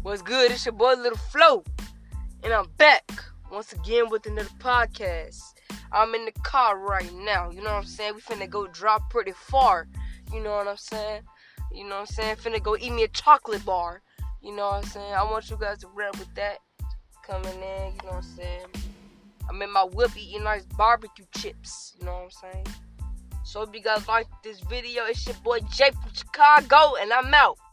What's good? It's your boy Little Flo, and I'm back once again with another podcast. I'm in the car right now, you know what I'm saying? We finna go drop pretty far, you know what I'm saying? Finna go eat me a chocolate bar, you know what I'm saying? I want you guys to rap with that coming in, you know what I'm saying? I'm in my whip eating nice barbecue chips, you know what I'm saying? So if you guys like this video, it's your boy Jay from Chicago, and I'm out.